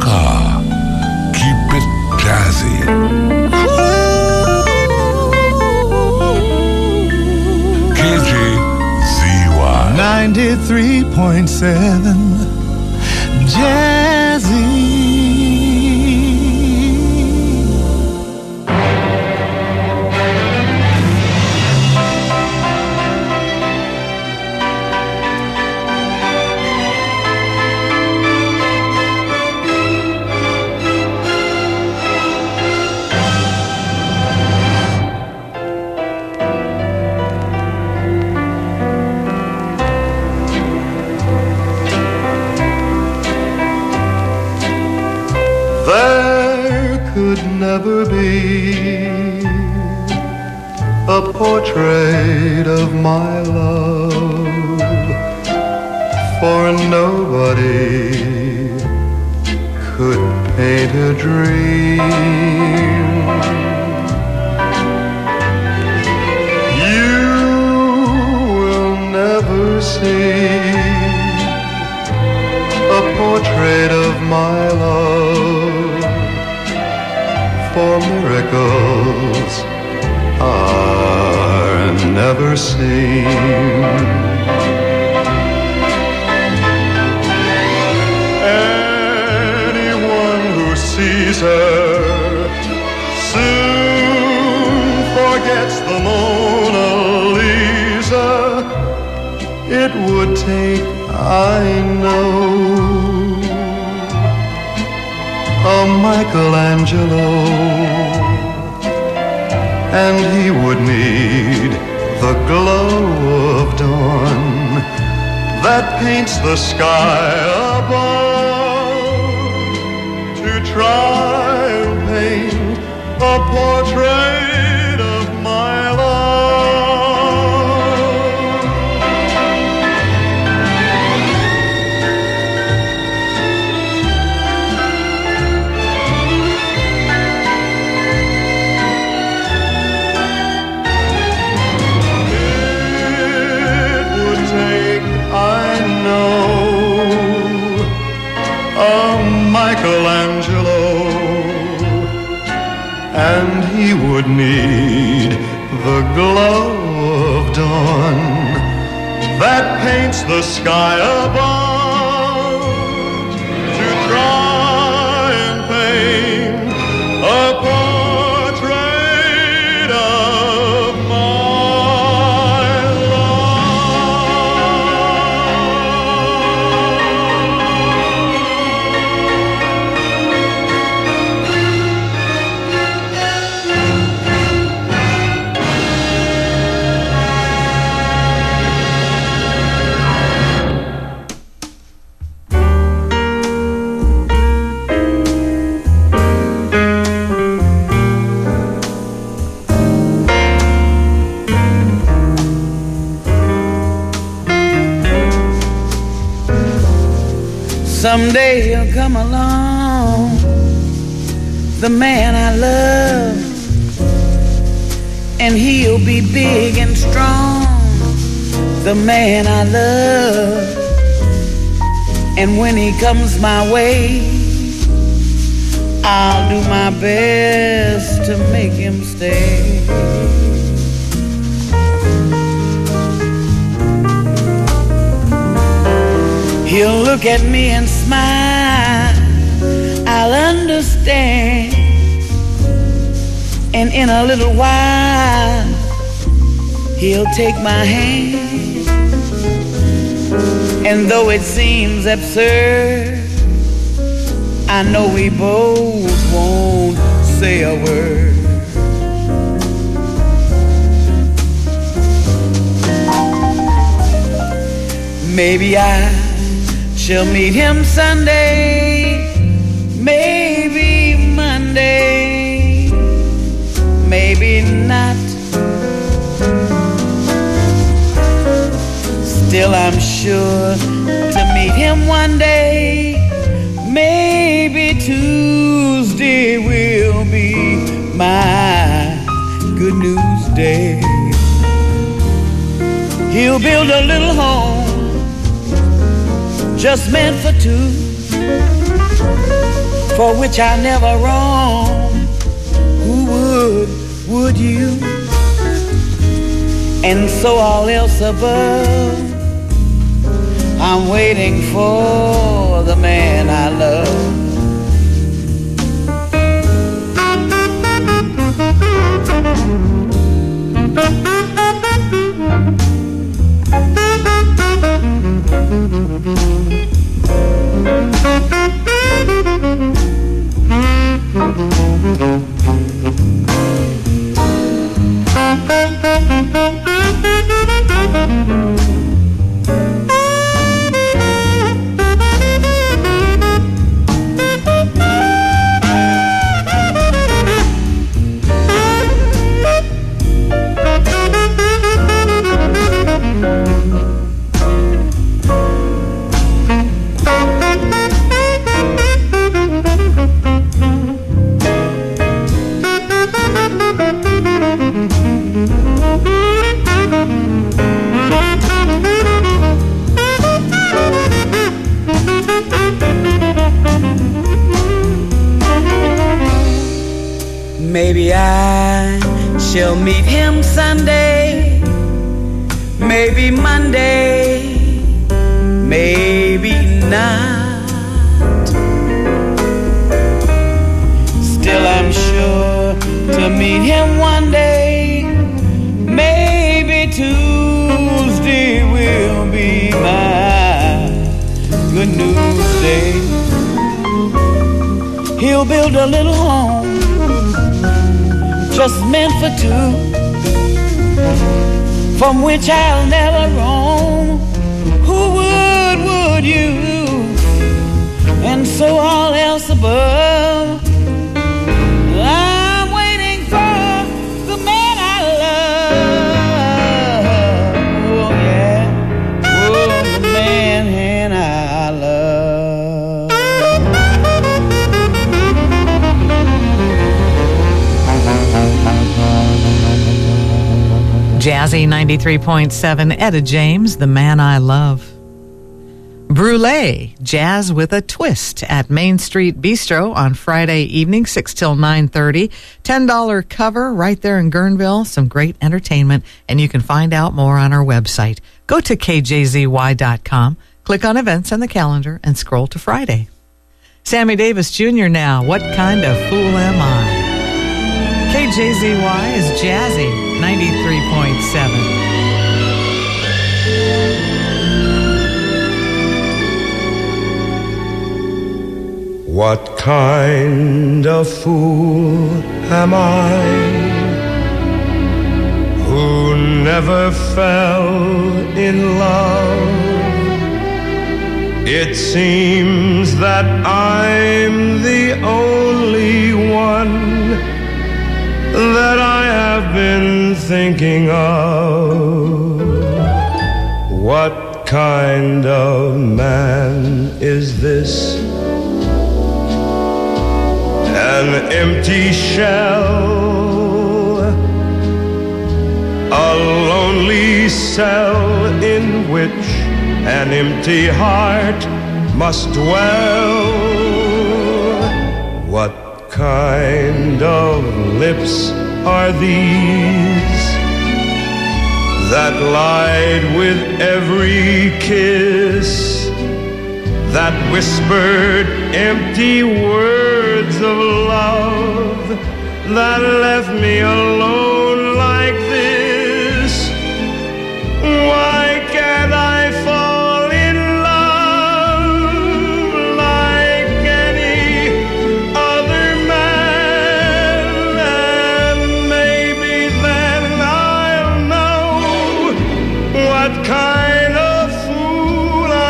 car. Keep it jazzy. KJZY 93.7 Jazzy. Never be a portrait of my love, for nobody could paint a dream. You will never see a portrait of my love, for miracles are never seen. Anyone who sees her soon forgets the Mona Lisa. It would take, I know, a Michelangelo, and he would need the glow of dawn that paints the sky above to try and paint a portrait of my love. Michelangelo, and he would need the glow of dawn that paints the sky above to try and paint a portrait of my Someday he'll come along, the man I love, and he'll be big and strong, the man I love. And when he comes my way, I'll do my best to make him stay. He'll look at me and smile, I'll understand. And in a little while, he'll take my hand. And though it seems absurd, I know we both won't say a word. Maybe I shall meet him Sunday, maybe Monday, maybe not. Still I'm sure to meet him one day. Maybe Tuesday will be my good news day. He'll build a little home just meant for two, for which I never roam. Who would you? And so all else above, I'm waiting for the man I love. Maybe I shall meet him Sunday, maybe Monday, maybe not. Still I'm sure to meet him one day, maybe Tuesday will be my good news day. He'll build a little home just meant for two, from which I'll never roam. Who would you? And so all else above, I'm waiting for the man I love. Oh yeah, oh the man I love. Jazzy 93.7, Etta James, The Man I Love. Brûlée, jazz with a twist at Main Street Bistro on Friday evening, 6 till 9:30. $10 cover right there in Guerneville. Some great entertainment, and you can find out more on our website. Go to kjzy.com, click on events and the calendar, and scroll to Friday. Sammy Davis Jr. now, What Kind of Fool Am I? KJZY is Jazzy 93.7. What kind of fool am I who never fell in love? It seems that I'm the only one that I have been thinking of. What kind of man is this? An empty shell, a lonely cell in which an empty heart must dwell. What kind of lips are these that lied with every kiss, that whispered empty words of love, that left me alone like this? Why can't I fall in love like any other man? And maybe then I'll know what kind of fool I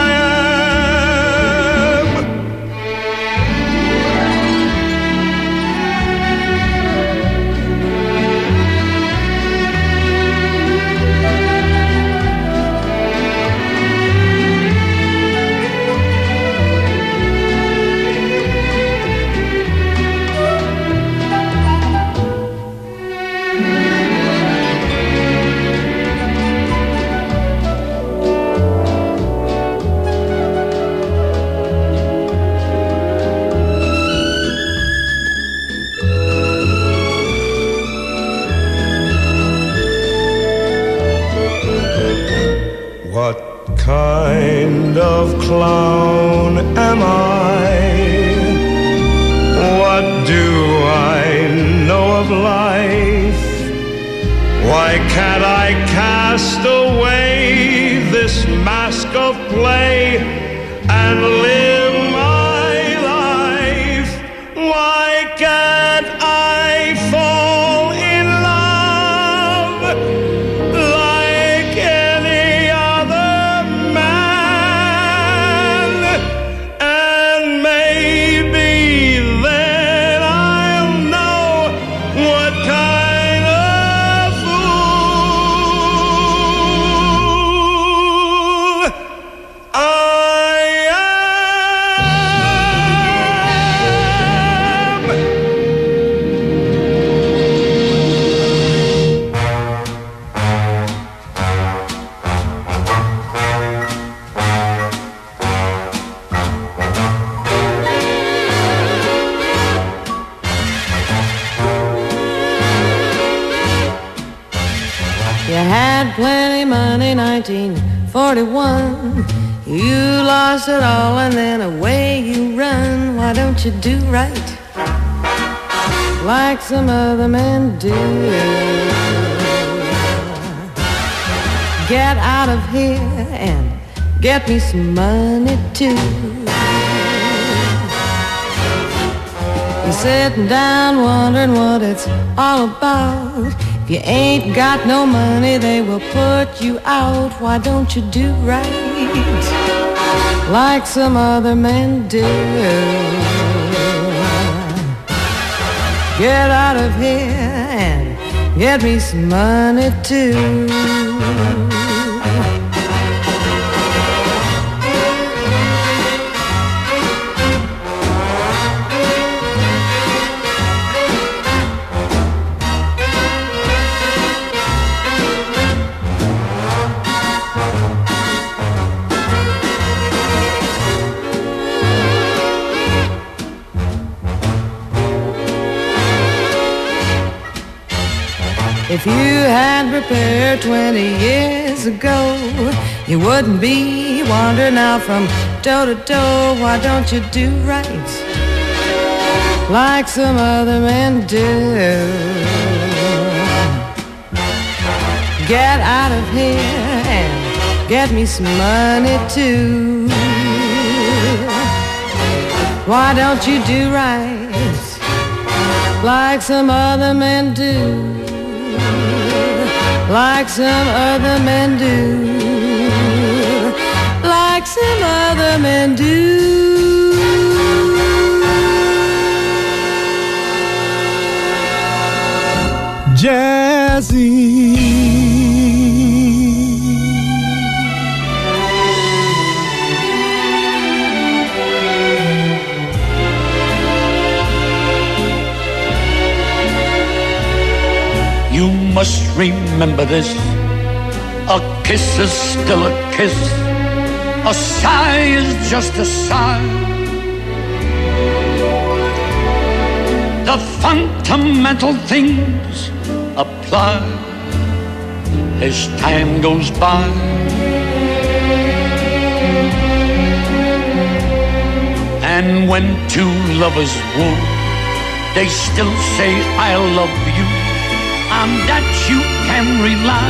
am. Why can't I cast away this mask of play and live my life? Why can't I fall in love like any other man? And maybe then I'll know what kind of fool I am. You had plenty money, 1941. You lost it all and then away you run. Why don't you do right like some other men do? Get out of here and get me some money too. You're sitting down wondering what it's all about. If you ain't got no money, they will put you out. Why don't you do right like some other men do? Get out of here and get me some money too. If you had prepared 20 years ago, you wouldn't be wandering out from door to door. Why don't you do right like some other men do? Get out of here and get me some money too. Why don't you do right like some other men do? Like some other men do, like some other men do. Jazzy. You must remember this. A kiss is still a kiss. A sigh is just a sigh. The fundamental things apply as time goes by. And when two lovers woo, they still say I love you. On that you can rely.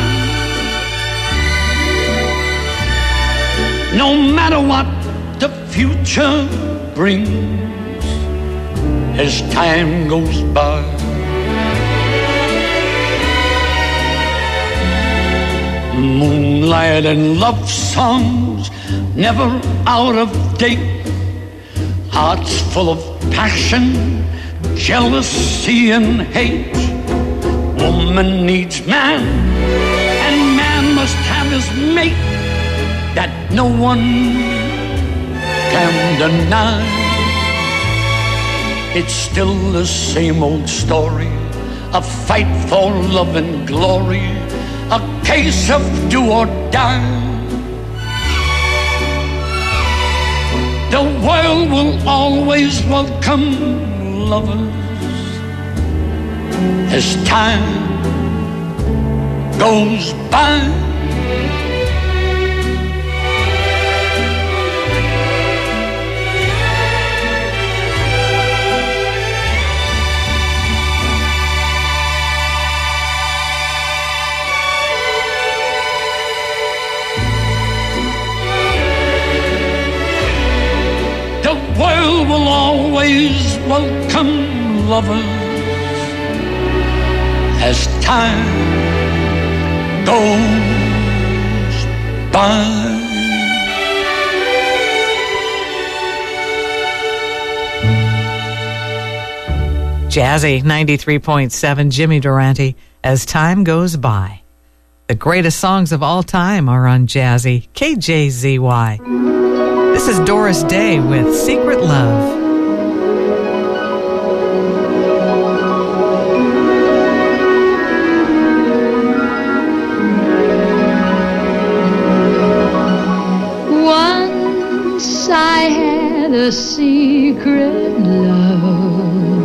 No matter what the future brings as time goes by. Moonlight and love songs never out of date. Hearts full of passion, jealousy and hate. Woman needs man, and man must have his mate. That no one can deny. It's still the same old story, a fight for love and glory, a case of do or die. The world will always welcome lovers as time goes by. welcome lovers as time goes by. Jazzy 93.7, Jimmy Durante, As Time Goes By. The greatest songs of all time are on Jazzy, KJZY. This is Doris Day with Secret Love. Once I had a secret love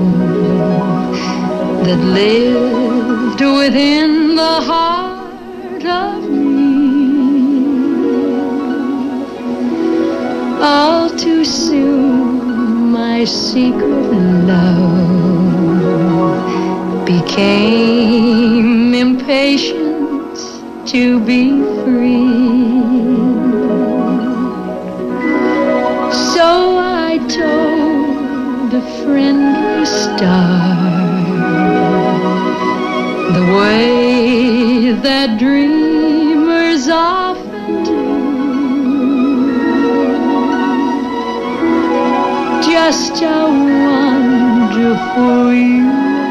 that lived within the heart of me. All too soon my secret love became impatient to be free. So I told a friendly star the way that dreamers often do. Just how wonderful you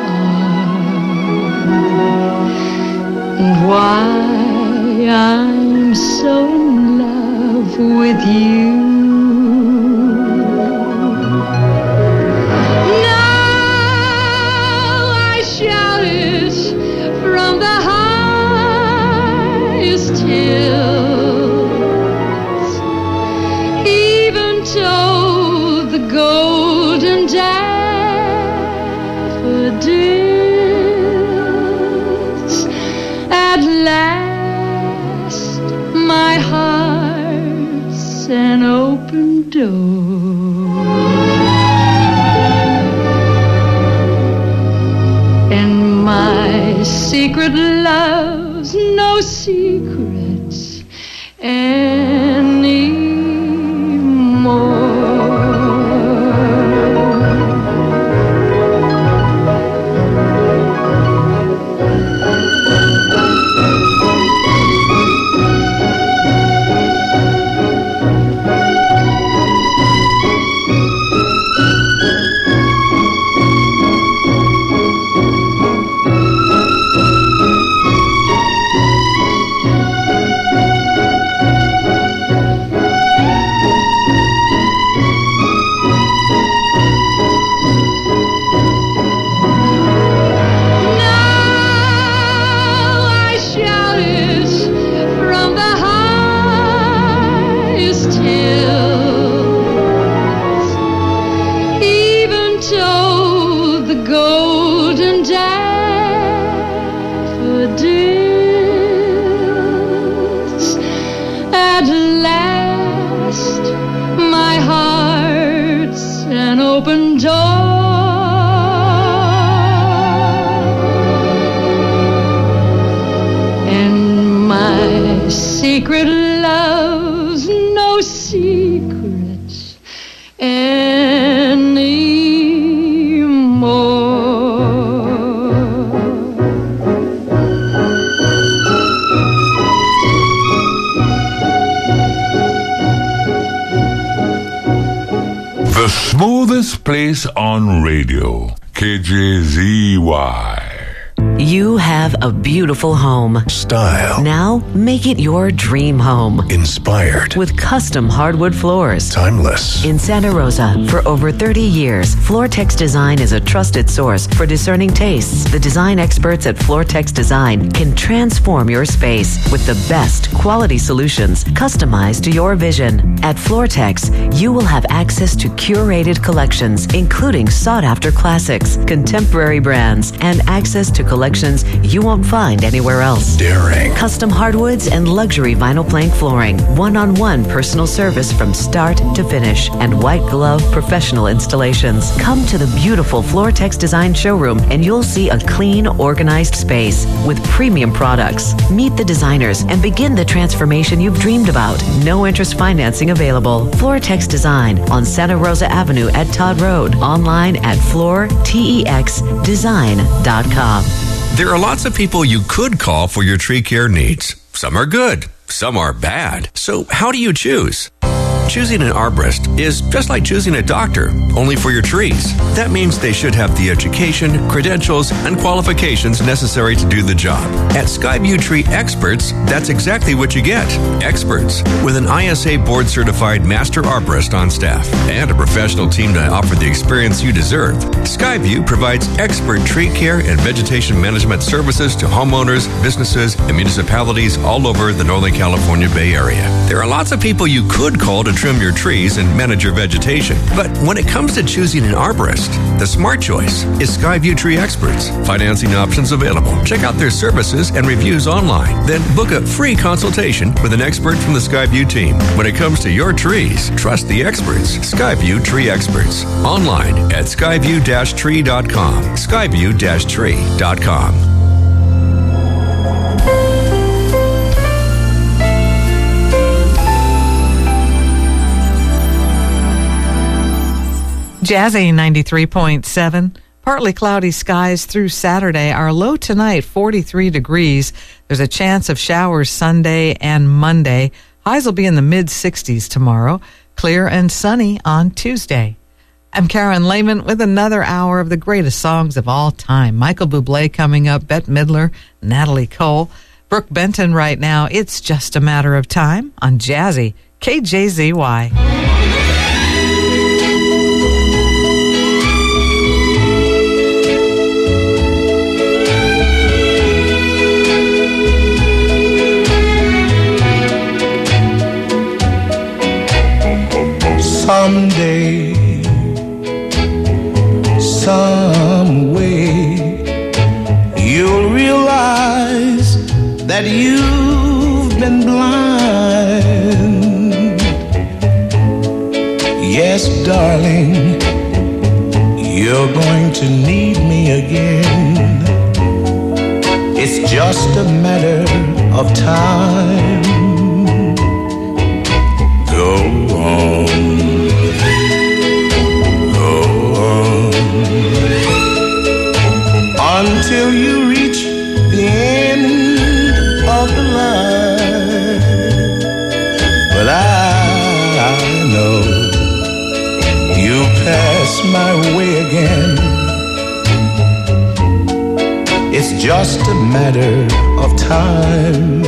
are, and why I'm so in love with you. An open door, and my secret love's no secrets anymore. Secret love's no secrets anymore. The smoothest place on radio, KJZY. You have a beautiful home. Style. Now make it your dream home. Inspired. With custom hardwood floors. Timeless. In Santa Rosa, for over 30 years, Floortex Design is a trusted source for discerning tastes. The design experts at Floortex Design can transform your space with the best quality solutions customized to your vision. At Floortex, you will have access to curated collections, including sought-after classics, contemporary brands, and access to selections you won't find anywhere else. Daring. Custom hardwoods and luxury vinyl plank flooring. One-on-one personal service from start to finish. And white glove professional installations. Come to the beautiful Floortex Design showroom and you'll see a clean, organized space with premium products. Meet the designers and begin the transformation you've dreamed about. No interest financing available. Floortex Design on Santa Rosa Avenue at Todd Road. Online at floortexdesign.com. There are lots of people you could call for your tree care needs. Some are good, some are bad. So how do you choose? Choosing an arborist is just like choosing a doctor, only for your trees. That means they should have the education, credentials, and qualifications necessary to do the job. At Skyview Tree Experts, that's exactly what you get. Experts with an ISA board-certified master arborist on staff and a professional team to offer the experience you deserve. Skyview provides expert tree care and vegetation management services to homeowners, businesses, and municipalities all over the Northern California Bay Area. There are lots of people you could call to trim your trees and manage your vegetation. But when it comes to choosing an arborist, the smart choice is Skyview Tree Experts. Financing options available. Check out their services and reviews online. Then book a free consultation with an expert from the Skyview team. When it comes to your trees, trust the experts. Skyview Tree Experts. Online at skyview-tree.com. Skyview-tree.com. Jazzy 93.7. Partly cloudy skies through Saturday. Our low tonight, 43 degrees. There's a chance of showers Sunday and Monday. Highs will be in the mid-60s tomorrow. Clear and sunny on Tuesday. I'm Karen Lehman with another hour of the greatest songs of all time. Michael Bublé coming up, Bette Midler, Natalie Cole. Brooke Benton right now. It's Just a Matter of Time on Jazzy, KJZY. Someday, some way, you'll realize that you've been blind. Yes, darling, you're going to need me again. It's just a matter of time. Go on. Until you reach the end of the line. But I know you'll pass my way again. It's just a matter of time.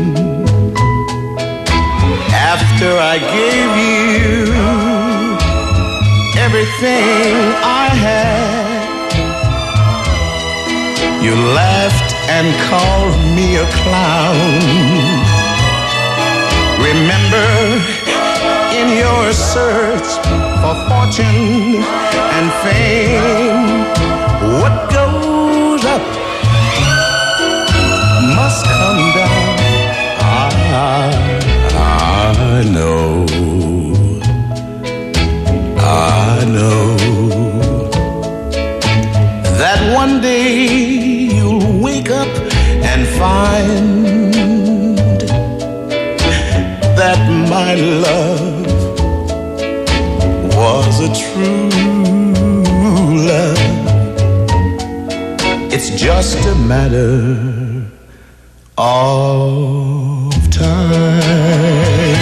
After I gave you everything I had, you laughed and called me a clown. Remember, in your search for fortune and fame, what goes up must come down. I know. That one day you'll wake up and find that my love was a true love. It's just a matter of time.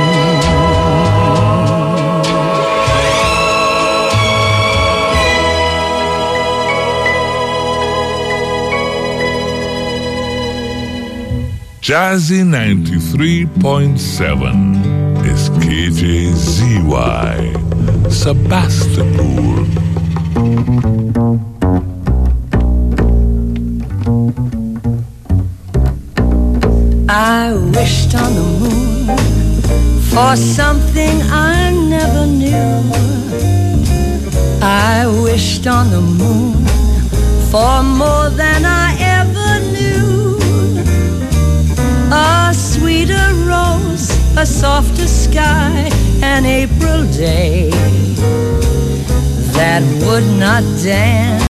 Jazzy 93.7 is KJZY, Sebastopol. I wished on the moon for something I never knew. I wished on the moon for more than I ever knew. A sweeter rose, a softer sky, an April day that would not dance